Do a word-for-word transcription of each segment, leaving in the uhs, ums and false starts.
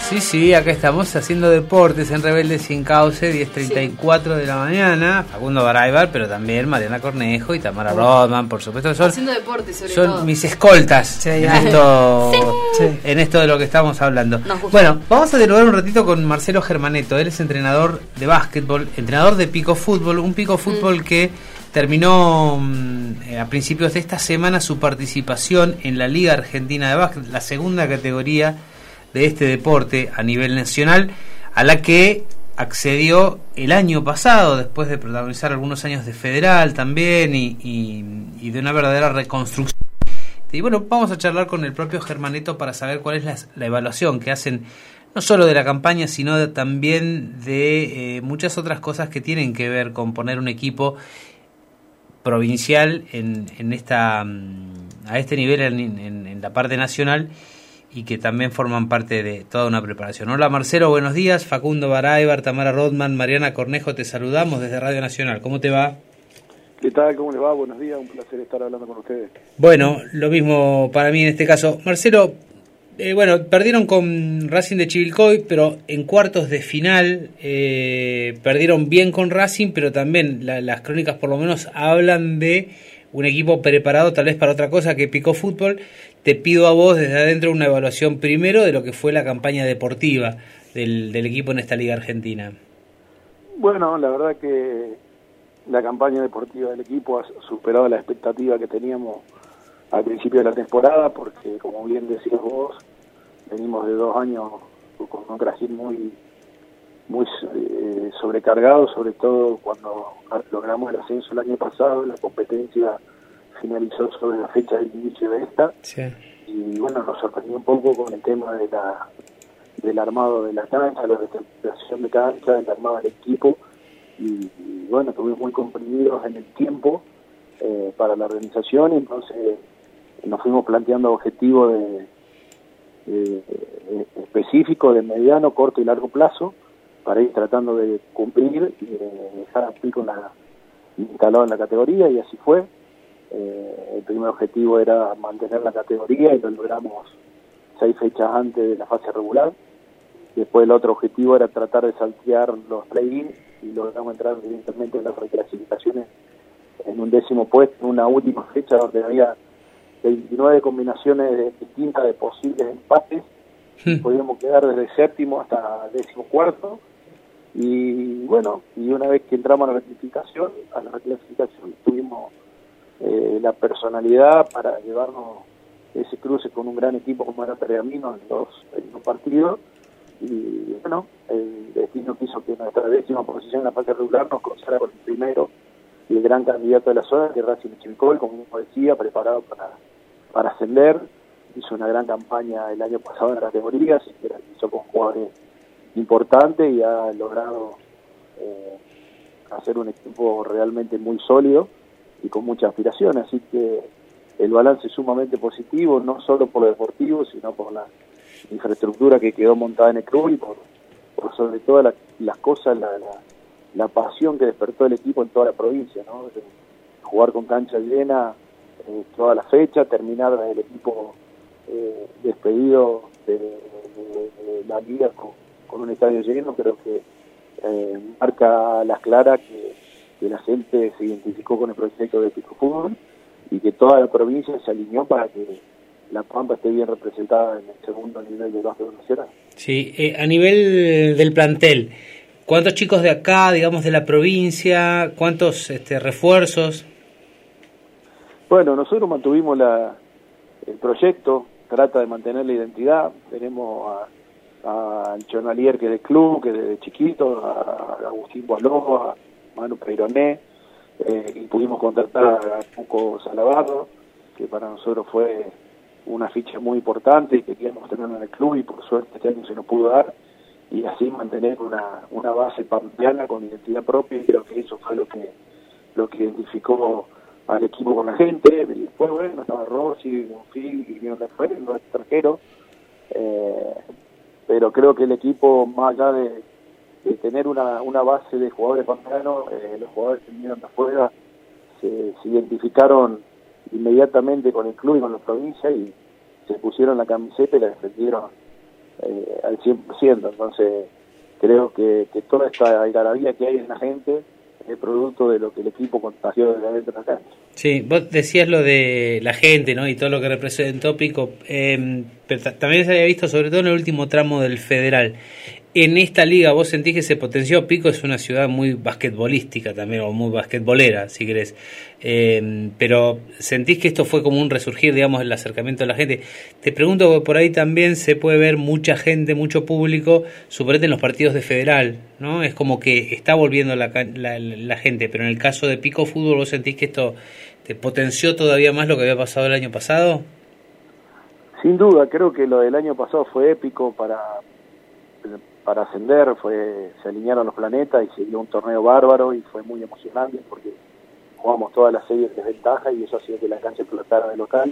Sí, sí, acá estamos haciendo deportes en Rebelde Sin Cauce, diez treinta y cuatro sí. de la mañana. Facundo Baraybar, pero también Mariana Cornejo y Tamara Rodman, por supuesto. Son, haciendo deportes, sobre son todo. mis escoltas sí, en, esto, sí. en esto de lo que estamos hablando. Bueno, vamos a dialogar un ratito con Marcelo Germanetto. Él es entrenador de básquetbol, entrenador de Pico Fútbol, un Pico Fútbol mm. que terminó eh, a principios de esta semana su participación en la Liga Argentina de Básquet, la segunda categoría de este deporte a nivel nacional, a la que accedió el año pasado, después de protagonizar algunos años de federal también y, y, y de una verdadera reconstrucción. Y bueno, vamos a charlar con el propio Germanetto para saber cuál es la, la evaluación que hacen, no solo de la campaña, sino de, también de eh, muchas otras cosas que tienen que ver con poner un equipo provincial en, en esta a este nivel en, en, en la parte nacional, y que también forman parte de toda una preparación. Hola Marcelo, buenos días. Facundo Baraybar, Tamara Rodman, Mariana Cornejo, te saludamos desde Radio Nacional. ¿Cómo te va? ¿Qué tal? ¿Cómo le va? Buenos días, un placer estar hablando con ustedes. Bueno, lo mismo para mí en este caso. Marcelo, eh, bueno, perdieron con Racing de Chivilcoy, pero en cuartos de final eh, perdieron bien con Racing, pero también la, las crónicas por lo menos hablan de un equipo preparado tal vez para otra cosa que Pico Fútbol. Te pido a vos desde adentro una evaluación primero de lo que fue la campaña deportiva del, del equipo en esta Liga Argentina. Bueno, la verdad que la campaña deportiva del equipo ha superado la expectativa que teníamos al principio de la temporada, porque como bien decías vos, venimos de dos años con un Brasil muy muy eh, sobrecargado, sobre todo cuando logramos el ascenso el año pasado. La competencia finalizó sobre la fecha del inicio de esta, sí. Y bueno, nos sorprendió un poco con el tema de la del armado de la cancha, la reestructuración de cancha, el armado del equipo, y, y bueno, estuvimos muy comprimidos en el tiempo eh, para la organización, y entonces nos fuimos planteando objetivos de, de, de específicos de mediano, corto y largo plazo, para ir tratando de cumplir y de dejar a Pico la, instalado en la categoría, y así fue. Eh, el primer objetivo era mantener la categoría y lo logramos seis fechas antes de la fase regular. Después el otro objetivo era tratar de saltear los play-ins y logramos entrar evidentemente en las reclasificaciones en un décimo puesto, en una última fecha donde había veintinueve combinaciones distintas de posibles empates. Sí. Podíamos quedar desde séptimo hasta décimo cuarto. Y bueno, y una vez que entramos a la reclasificación, a la reclasificación tuvimos eh, la personalidad para llevarnos ese cruce con un gran equipo como era Pergamino en los, en los partidos. Y bueno, el destino quiso que nuestra décima posición en la fase regular nos cruzara con el primero y el gran candidato de la zona, que es Racing de Chivilcoy, como mismo decía, preparado para, para ascender. Hizo una gran campaña el año pasado en la categoría, se hizo con jugadores importante y ha logrado eh, hacer un equipo realmente muy sólido y con mucha aspiración, así que el balance es sumamente positivo, no solo por lo deportivo, sino por la infraestructura que quedó montada en el club y por, por sobre todas la, las cosas, la, la, la pasión que despertó el equipo en toda la provincia, ¿no? De jugar con cancha llena eh, toda la fecha, terminar el equipo eh, despedido de, de, de, de la liga con con un estadio lleno. Creo que eh, marca las claras que, que la gente se identificó con el proyecto de Pico Fútbol y que toda la provincia se alineó para que La Pampa esté bien representada en el segundo nivel de básquetbol nacional. Sí, eh, a nivel del plantel, ¿cuántos chicos de acá, digamos de la provincia, cuántos este, refuerzos? Bueno, nosotros mantuvimos la, el proyecto, trata de mantener la identidad. Tenemos a al Chonalier, que es del club, que desde chiquito, a Agustín Boaló, a Manu Peironé, eh, y pudimos contratar a Cuco Salabardo, que para nosotros fue una ficha muy importante y que queríamos tenerlo en el club, y por suerte este año se nos pudo dar, y así mantener una, una base pampeana con identidad propia, y creo que eso fue lo que lo que identificó al equipo con la gente. Y después, bueno, estaba Rossi, Bonfil, y vino Rafael, los extranjeros, eh, pero creo que el equipo, más allá de, de tener una, una base de jugadores pampeanos, eh, los jugadores que vinieron de afuera se, se identificaron inmediatamente con el club y con la provincia y se pusieron la camiseta y la defendieron eh, al cien por ciento. Entonces creo que, que toda esta algarabía que hay en la gente es producto de lo que el equipo contagió desde adentro de la cancha. Sí, vos decías lo de la gente, ¿no? Y todo lo que representó Pico, eh, pero también se había visto sobre todo en el último tramo del Federal. En esta liga, ¿vos sentís que se potenció? Pico es una ciudad muy basquetbolística también, o muy basquetbolera, si querés. Eh, pero ¿sentís que esto fue como un resurgir, digamos, el acercamiento de la gente? Te pregunto, porque por ahí también se puede ver mucha gente, mucho público, suponete en los partidos de Federal, ¿no? Es como que está volviendo la, la, la gente, pero en el caso de Pico Fútbol, ¿vos sentís que esto te potenció todavía más lo que había pasado el año pasado? Sin duda, creo que lo del año pasado fue épico para... para ascender, fue se alinearon los planetas y se dio un torneo bárbaro y fue muy emocionante porque jugamos todas las series de desventaja y eso hacía que la cancha explotara de local.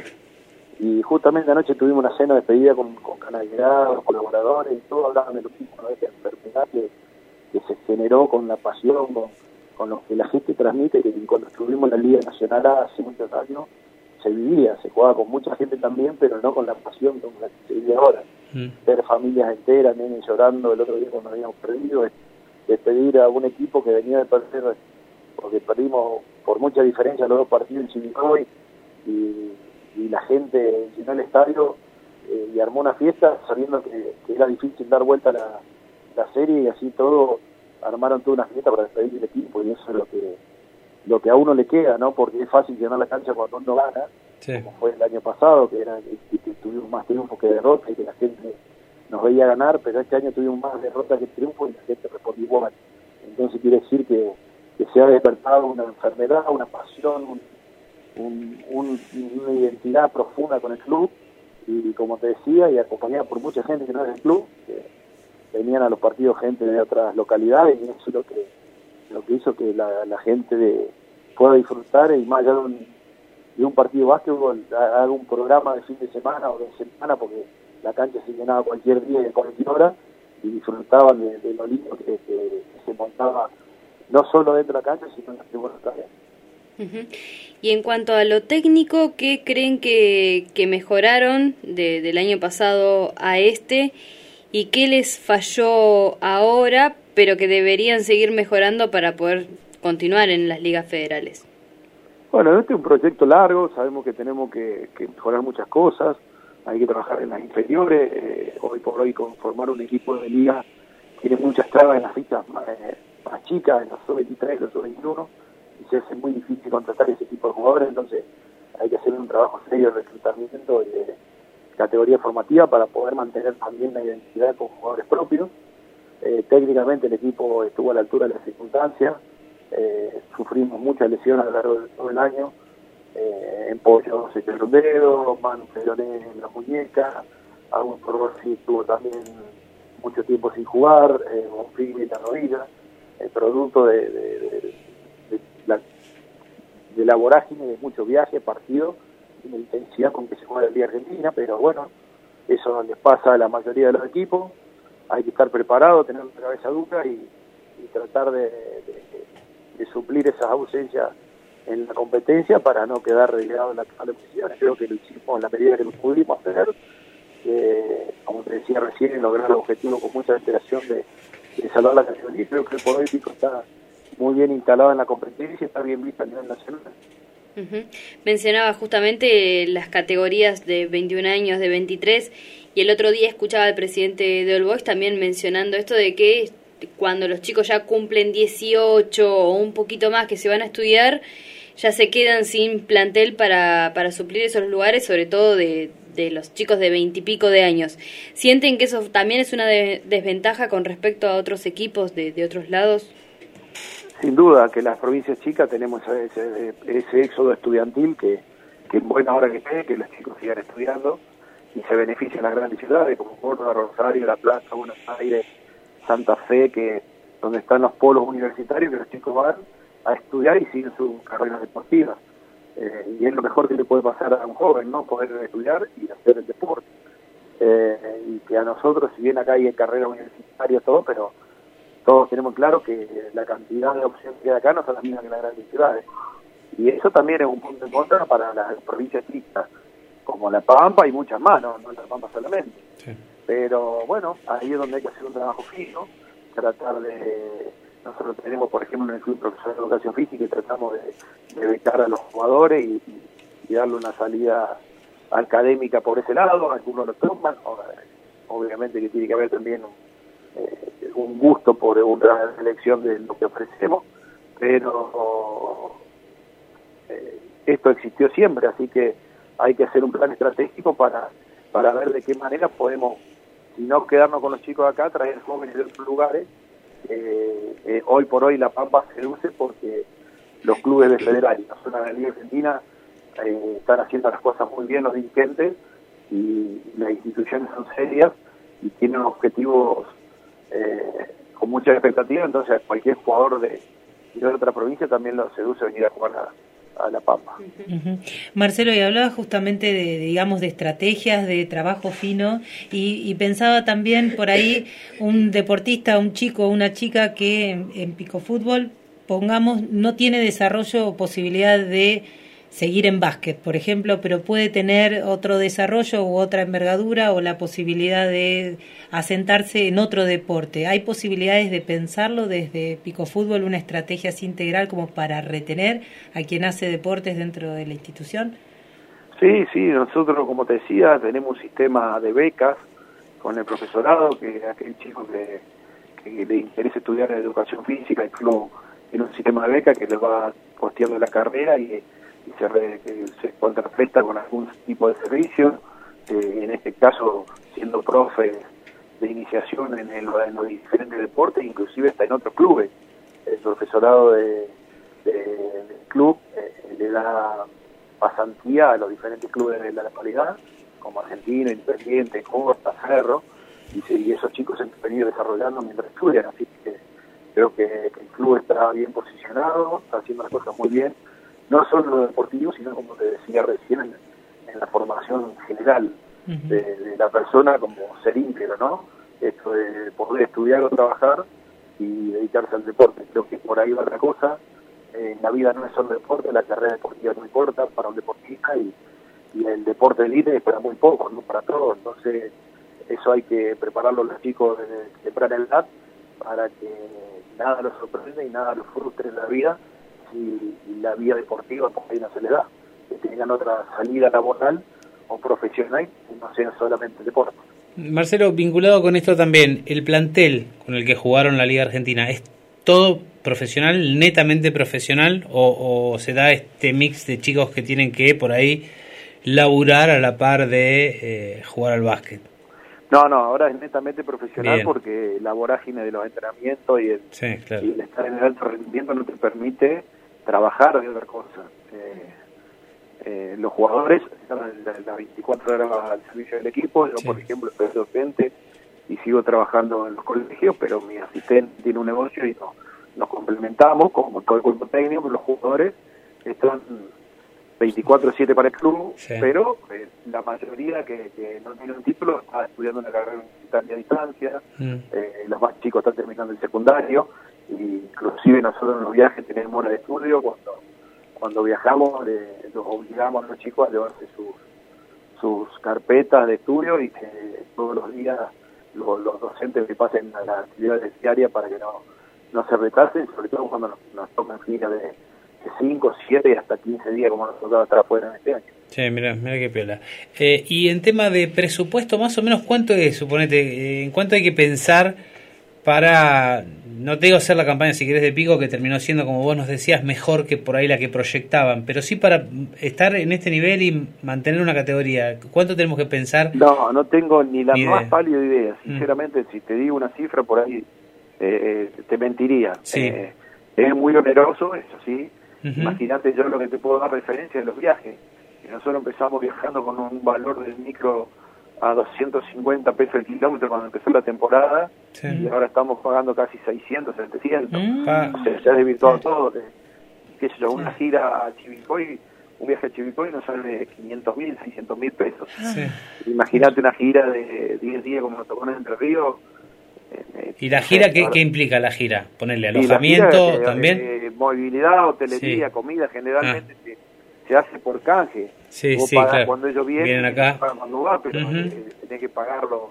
Y justamente anoche tuvimos una cena de despedida con, con canalidad, los colaboradores, y todos hablaban de lo mismo, ¿no? De esta enfermedad que, que se generó con la pasión, con, con lo que la gente transmite, que cuando estuvimos en la Liga Nacional hace muchos años, se vivía, se jugaba con mucha gente también, pero no con la pasión con la que se vive ahora. Mm. Ver familias enteras, nenes llorando el otro día cuando habíamos perdido, despedir a un equipo que venía de perder, porque perdimos por mucha diferencia los dos partidos en Chivilcoy, y, y la gente llenó el estadio eh, y armó una fiesta sabiendo que, que era difícil dar vuelta a la, la serie, y así todo armaron toda una fiesta para despedir el equipo, y eso es lo que lo que a uno le queda, ¿no? Porque es fácil llenar la cancha cuando uno gana, sí, como fue el año pasado, que era que, que tuvimos más triunfos que derrotas y que la gente nos veía ganar, pero este año tuvimos más derrotas que triunfos y la gente respondió igual. Entonces quiere decir que, que se ha despertado una enfermedad, una pasión, un, un, un, una identidad profunda con el club, y como te decía, y acompañada por mucha gente que no es del club, que venían a los partidos gente de otras localidades, y eso es lo que lo que hizo que la, la gente de, pueda disfrutar, y más allá de un, de un partido de básquetbol, haga un programa de fin de semana o de semana, porque la cancha se llenaba cualquier día y a cualquier hora, y disfrutaban de, de lo lindo que, que, que se montaba, no solo dentro de la cancha, sino en las tribunas también. Uh-huh. Y en cuanto a lo técnico, ¿qué creen que, que mejoraron de, del año pasado a este? ¿Y qué les falló ahora, pero que deberían seguir mejorando para poder continuar en las ligas federales? Bueno, este es un proyecto largo, sabemos que tenemos que, que mejorar muchas cosas, hay que trabajar en las inferiores, eh, hoy por hoy conformar un equipo de liga tiene muchas trabas en las fichas más, eh, más chicas, en los sub veintitrés, los sub veintiuno, y se hace muy difícil contratar ese tipo de jugadores, entonces hay que hacer un trabajo serio de reclutamiento y de categoría formativa para poder mantener también la identidad con jugadores propios. Eh, técnicamente el equipo estuvo a la altura de las circunstancias, eh, sufrimos muchas lesiones a lo largo de todo el año, eh, en pollo se quebró un dedo, Manu Peroné en la muñeca, algún Rossi estuvo también mucho tiempo sin jugar, eh, Bonfigli en la rodilla, el producto de, de, de, de, la, de la vorágine de muchos viajes, partidos, y la intensidad con que se juega el día Argentina, pero bueno, eso les pasa a la mayoría de los equipos. Hay que estar preparado, tener una cabeza dura y, y tratar de, de, de suplir esas ausencias en la competencia para no quedar relegado en la tabla de posiciones. Creo que lo hicimos en la medida que lo pudimos hacer. Eh, como te decía recién, lograr el objetivo con mucha alteración de, de salvar la categoría. Creo que el poder Pico está muy bien instalado en la competencia y está bien visto a nivel nacional. Uh-huh. Mencionaba justamente las categorías de veintiún años, de veintitrés, y el otro día escuchaba al presidente de All Boys también mencionando esto de que cuando los chicos ya cumplen dieciocho o un poquito más que se van a estudiar, ya se quedan sin plantel para, para suplir esos lugares, sobre todo de, de los chicos de veintipico de años. ¿Sienten que eso también es una de, desventaja con respecto a otros equipos de, de otros lados? Sin duda que las provincias chicas tenemos ese, ese éxodo estudiantil que, que en buena hora que esté, que los chicos sigan estudiando y se benefician las grandes ciudades como Córdoba, Rosario, La Plata, Buenos Aires, Santa Fe, que donde están los polos universitarios, que los chicos van a estudiar y siguen su carrera deportiva. Eh, y es lo mejor que le puede pasar a un joven, ¿no? Poder estudiar y hacer el deporte. Eh, y que a nosotros, si bien acá hay carrera universitaria, todo, pero todos tenemos claro que la cantidad de opciones que hay acá no son las mismas que en las grandes ciudades. Y eso también es un punto en contra para las provincias chicas, como La Pampa y muchas más, no, no La Pampa solamente. Sí. pero bueno, ahí es donde hay que hacer un trabajo fino, tratar de... Nosotros tenemos, por ejemplo, en el Club Profesor de Educación Física y tratamos de, de becar a los jugadores y, y darle una salida académica por ese lado. Algunos lo toman, obviamente que tiene que haber también un, eh, un gusto por una selección de lo que ofrecemos, pero eh, esto existió siempre, así que hay que hacer un plan estratégico para, para ver de qué manera podemos, si no quedarnos con los chicos acá, traer jóvenes de otros lugares. Eh, eh, hoy por hoy La Pampa seduce porque los clubes de Federal y la zona de la Liga Argentina eh, están haciendo las cosas muy bien los dirigentes y las instituciones son serias y tienen objetivos eh, con mucha expectativa, entonces cualquier jugador de, de otra provincia también lo seduce venir a jugar a, a La Pampa. Uh-huh. Marcelo, y hablaba justamente de, digamos, de estrategias, de trabajo fino, y, y pensaba también por ahí un deportista, un chico, una chica que en, en picofútbol, pongamos, no tiene desarrollo o posibilidad de seguir en básquet, por ejemplo, pero puede tener otro desarrollo u otra envergadura o la posibilidad de asentarse en otro deporte. ¿Hay posibilidades de pensarlo desde picofútbol, una estrategia así integral como para retener a quien hace deportes dentro de la institución? Sí, sí, nosotros, como te decía, tenemos un sistema de becas con el profesorado, que aquel chico que, que le interesa estudiar en educación física, incluso en un sistema de becas que le va costeando la carrera y y se, re, que se contrapresta con algún tipo de servicio, eh, en este caso siendo profe de iniciación en, el, en los diferentes deportes, inclusive está en otros clubes. El profesorado de, de, del club eh, le da pasantía a los diferentes clubes de la localidad, como Argentino, Independiente, Costa, Cerro, y, se, y esos chicos se han venido desarrollando mientras estudian, así que creo que, que el club está bien posicionado, está haciendo las cosas muy bien, no solo lo deportivo, sino como te decía recién, en, en la formación general uh-huh. de, de la persona como ser íntegro, ¿no? Esto de poder estudiar o trabajar y dedicarse al deporte. Creo que por ahí va otra cosa. Eh, la vida no es solo deporte, la carrera deportiva es muy corta para un deportista y, y el deporte de élite es para muy poco, no para todos. Entonces, eso hay que prepararlo a los chicos desde temprana edad para que nada los sorprenda y nada los frustre en la vida. Y la vida deportiva por ahí no se le da, que tengan otra salida laboral o profesional que no sea solamente deporte. Marcelo, vinculado con esto también, el plantel con el que jugaron la Liga Argentina, ¿es todo profesional, netamente profesional, o, o se da este mix de chicos que tienen que por ahí laburar a la par de eh, jugar al básquet? No, no, ahora es netamente profesional. Bien. Porque la vorágine de los entrenamientos y el, sí, claro. y el estar en el alto rendimiento no te permite trabajar de otra cosa. Eh, eh, los jugadores están las la veinticuatro horas al servicio del equipo. Yo, sí. por ejemplo, soy docente y sigo trabajando en los colegios, pero mi asistente tiene un negocio y no, nos complementamos como todo el cuerpo técnico. Los jugadores están veinticuatro siete para el club, sí. pero eh, la mayoría que, que no tiene un título está estudiando una carrera universitaria a distancia, mm. eh, los más chicos están terminando el secundario, y inclusive nosotros en los viajes tenemos horas de estudio. Cuando cuando viajamos eh, los obligamos a los chicos a llevarse sus sus carpetas de estudio y que todos los días los, los docentes que pasen a las actividades diarias para que no, no se retrasen, sobre todo cuando nos, nos tocan giras de cinco, siete y hasta quince días como nos tocaba estar afuera en este año. Sí, mira, mira qué piola. Eh, y en tema de presupuesto, más o menos, ¿cuánto es, suponete, eh, en cuánto hay que pensar para, no te digo hacer la campaña, si querés, de Pico, que terminó siendo, como vos nos decías, mejor que por ahí la que proyectaban, pero sí para estar en este nivel y mantener una categoría? ¿Cuánto tenemos que pensar? No, no tengo ni la ni más idea. pálida idea. Sinceramente, mm. si te digo una cifra por ahí, eh, te mentiría. Sí. Eh, es muy oneroso, eso sí. Uh-huh. Imagínate, yo lo que te puedo dar referencia de los viajes. Nosotros empezamos viajando con un valor del micro a doscientos cincuenta pesos el kilómetro cuando empezó la temporada, sí. y ahora estamos pagando casi seiscientos, setecientos. Mm. O sea, se ha desvirtuado sí. todo. De, qué sé yo, una sí. gira a Chivilcoy, un viaje a Chivilcoy nos sale quinientos mil, seiscientos mil pesos. Sí. Imagínate una gira de diez días como nos tocó en Entre Ríos. Eh, ¿Y la gira qué, qué implica la gira? ¿Ponerle alojamiento gira, también? Eh, movilidad, hotelería, sí. comida, generalmente ah. se, se hace por canje. Sí, Vos sí, pagás claro. cuando ellos vienen, vienen acá. Cuando va, pero uh-huh. eh, tenés que pagarlo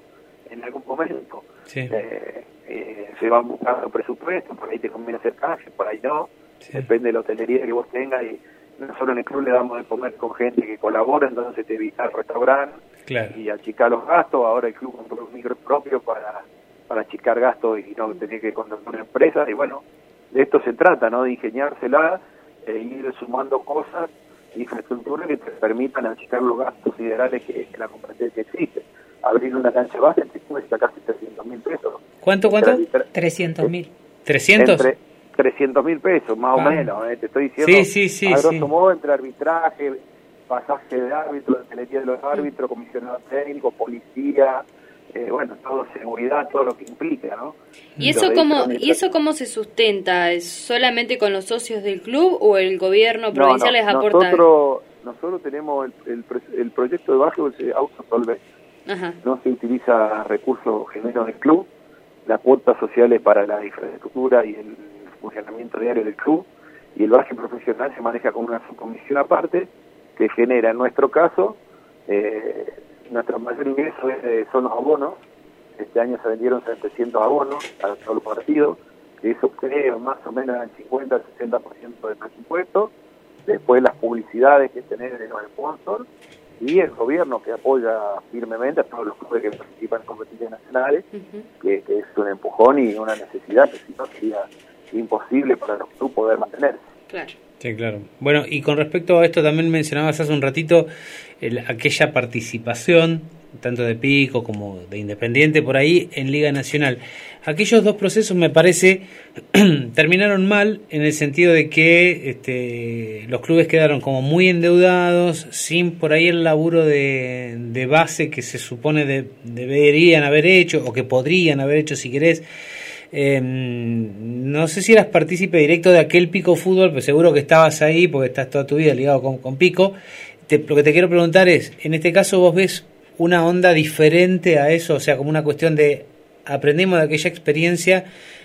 en algún momento. Sí. Eh, eh, se van buscando presupuestos, por ahí te conviene hacer canje, por ahí no, sí. Depende de la hotelería que vos tengas, y nosotros en el club le damos de comer con gente que colabora, entonces te evita el restaurante, claro. Y achicar los gastos. Ahora el club compró un micro propio para, para achicar gastos y no tener que contratar una empresa, y bueno, de esto se trata, ¿no? De ingeniársela e ir sumando cosas, infraestructura que te permitan achicar los gastos siderales que, que la competencia existe. Abrir una cancha base te cuesta casi trescientos mil pesos. ¿Cuánto, cuánto? trescientos mil. ¿trescientos? Entre trescientos mil pesos, más ah. o menos, ¿eh? Te estoy diciendo, sí, sí, sí, a grosso sí. modo, entre arbitraje, pasaje de árbitro, hotelería de los árbitros, comisionado técnico, policía, eh, bueno, todo, seguridad, todo lo que implica, ¿no? ¿Y eso cómo, ¿y eso cómo se sustenta? ¿Es solamente con los socios del club o el gobierno provincial no, no, les aporta? Nosotros, nosotros tenemos el, el, el proyecto de básquetbol se autosolve. Ajá. No se utiliza recursos genuinos del club, las cuotas sociales para la infraestructura y el funcionamiento diario del club, y el básquet profesional se maneja con una subcomisión aparte que genera, en nuestro caso, eh, nuestro mayor ingreso es, eh, son los abonos. Este año se vendieron setecientos abonos a todos los partidos, que eso creo más o menos el cincuenta al sesenta por ciento del presupuesto. Después las publicidades que tenés de los sponsors, y el gobierno que apoya firmemente a todos los clubes que participan en competiciones nacionales, uh-huh. que, que es un empujón y una necesidad que si no sería imposible para los clubes poder mantenerse. Claro. Sí, claro. Bueno, y con respecto a esto también mencionabas hace un ratito el, aquella participación tanto de Pico como de Independiente por ahí en Liga Nacional. Aquellos dos procesos me parece terminaron mal en el sentido de que este, los clubes quedaron como muy endeudados, sin por ahí el laburo de, de base que se supone de, deberían haber hecho o que podrían haber hecho si querés. Eh, no sé si eras partícipe directo de aquel Pico Fútbol, pero seguro que estabas ahí porque estás toda tu vida ligado con, con Pico. Te, lo que te quiero preguntar es, en este caso vos ves una onda diferente a eso, o sea, como una cuestión de aprendimos de aquella experiencia,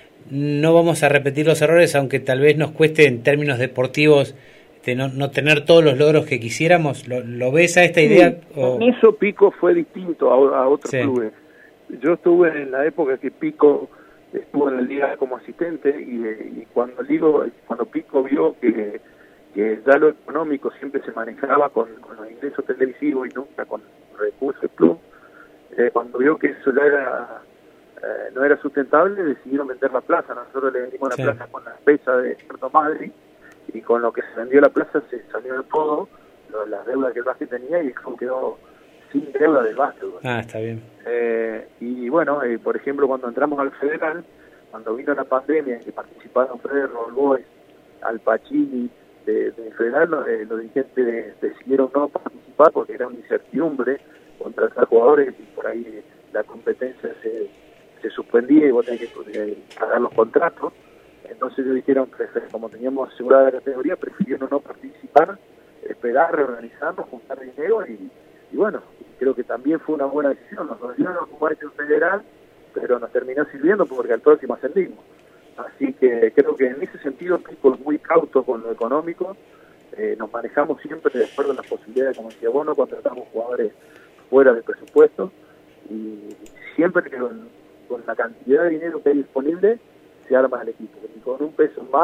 no vamos a repetir los errores, aunque tal vez nos cueste en términos deportivos de no, no tener todos los logros que quisiéramos. ¿Lo, lo ves a esta idea? Sí, o... En eso Pico fue distinto a, a otros sí. clubes. Yo estuve en la época que Pico estuvo en la liga como asistente y, y cuando digo, cuando Pico vio que, que ya lo económico siempre se manejaba con, con los ingresos televisivos y nunca con recursos del club, eh, cuando vio que eso ya era eh, no era sustentable, decidieron vender la plaza. Nosotros le vendimos sí. la plaza con la pesa de Puerto Madrid, y con lo que se vendió la plaza se salió de todo lo, las deudas que el básquet tenía, y el club quedó sin deuda del básquetbol. Ah, está bien. Eh, y bueno, eh, por ejemplo, cuando entramos al Federal, cuando vino la pandemia, que participaron Fred, Roll Boys, Al Pacini, de, de Federal, eh, los dirigentes decidieron no participar porque era una incertidumbre contratar jugadores y por ahí la competencia se, se suspendía y vos tenés que eh, pagar los contratos. Entonces ellos dijeron, como teníamos asegurada la categoría, prefirieron no participar, esperar, reorganizarnos, juntar dinero y, y bueno, creo que también fue una buena decisión. Nos volvieron a jugar en Federal, pero nos terminó sirviendo porque al próximo ascendimos. Así que creo que en ese sentido Pico es muy cauto con lo económico, eh, nos manejamos siempre de acuerdo a las posibilidades, como decía vos, no contratamos jugadores fuera del presupuesto, y siempre que con, con la cantidad de dinero que hay disponible se arma el equipo, y con un peso más,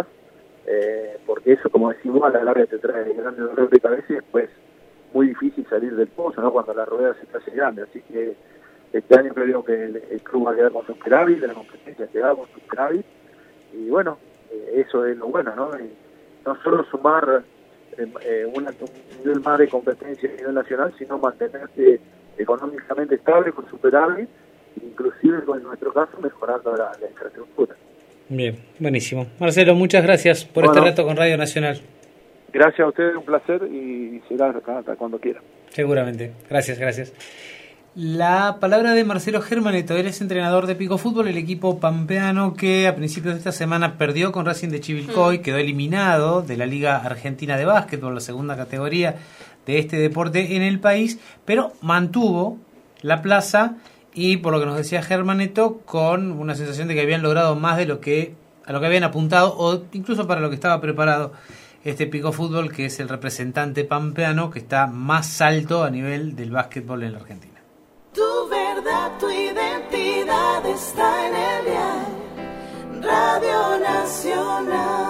eh, porque eso, como decimos, a la larga te trae grandes dolores de cabeza y después muy difícil salir del pozo, ¿no? Cuando la rueda se te hace grande. Así que este año creo que el, el club va a quedar con superávit, de la competencia queda con superávit, y bueno, eh, eso es lo bueno, ¿no? Y no solo sumar eh, eh, una, un nivel más de competencia a nivel nacional, sino mantenerse económicamente estable con superávit, inclusive en nuestro caso mejorando la, la infraestructura. Bien, buenísimo. Marcelo, muchas gracias por bueno, este rato con Radio Nacional. Gracias a ustedes, un placer, y será hasta cuando quieran. Seguramente. Gracias, gracias. La palabra de Marcelo Germaneto, él es entrenador de Pico Fútbol, el equipo pampeano que a principios de esta semana perdió con Racing de Chivilcoy, mm. quedó eliminado de la Liga Argentina de Básquetbol, la segunda categoría de este deporte en el país, pero mantuvo la plaza y, por lo que nos decía Germaneto, con una sensación de que habían logrado más de lo que a lo que habían apuntado, o incluso para lo que estaba preparado este Pico Fútbol, que es el representante pampeano que está más alto a nivel del básquetbol en la Argentina. Tu verdad, tu identidad. Nacional.